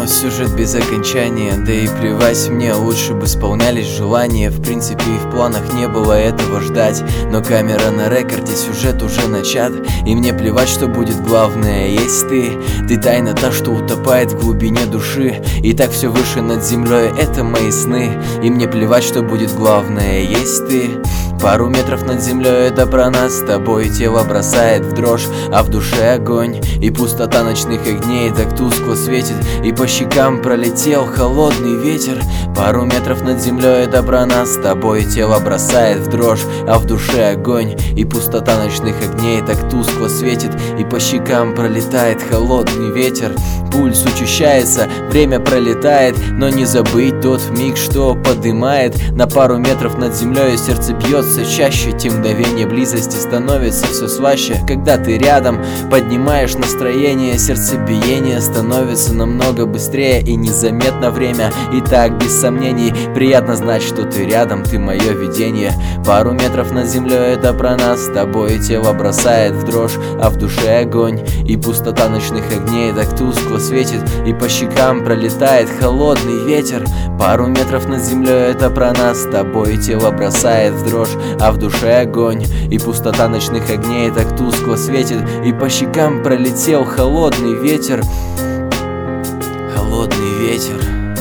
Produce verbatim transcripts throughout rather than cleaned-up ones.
сюжет без окончания, да и плевать мне, лучше бы исполнялись желания. В принципе и в планах не было этого ждать, но камера на рекорде, сюжет уже начат, и мне плевать, что будет, главное есть ты. Ты тайна та, что утопает в глубине души, и так все выше над землей, это мои сны. И мне плевать, что будет, главное есть ты. Пару метров над землей, это про нас с тобой. Тело бросает в дрожь, а в душе огонь, и пустота ночных огней так тускло светит, и по щекам пролетел холодный ветер. Пару метров над землей, это про нас с тобой. Тело бросает в дрожь, а в душе огонь, и пустота ночных огней так тускло светит, и по щекам пролетает холодный ветер. Пульс учащается, время пролетает, но не забыть тот миг, что подымает. На пару метров над землей сердце бьется чаще, те мгновения близости становится все слаще. Когда ты рядом, поднимаешь настроение, сердцебиение становится намного быстрее, и незаметно время, и так без сомнений. Приятно знать, что ты рядом, ты мое видение. Пару метров над землей, это про нас с тобой. Тело бросает в дрожь, а в душе огонь, и пустота ночных огней так тускло светит, и по щекам пролетает холодный ветер. Пару метров над землей, это про нас с тобой. Тело бросает в дрожь, а в душе огонь, и пустота ночных огней так тускло светит, и по щекам пролетел холодный ветер. Холодный ветер.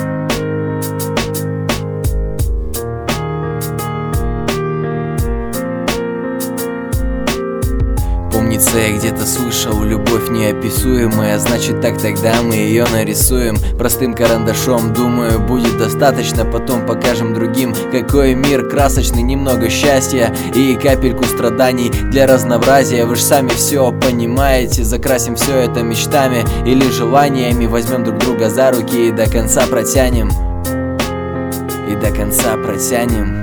Помнится, я где-то слышал, любовь неописуемая, значит так тогда мы ее нарисуем простым карандашом. Думаю, будет достаточно, потом покажем другим, какой мир красочный. Немного счастья и капельку страданий для разнообразия. Вы ж сами все понимаете, закрасим все это мечтами или желаниями. Возьмем друг друга за руки и до конца протянем. И до конца протянем.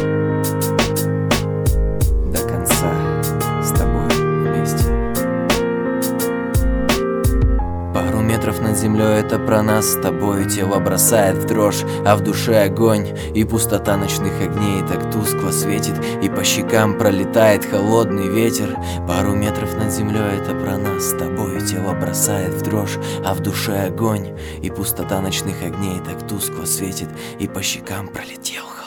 Метров над землей, это про нас с тобой. Тело бросает в дрожь, а в душе огонь, и пустота ночных огней так тускло светит, и по щекам пролетает холодный ветер. Пару метров над землей, это про нас с тобой. Тело бросает в дрожь, а в душе огонь, и пустота ночных огней так тускло светит, и по щекам пролетел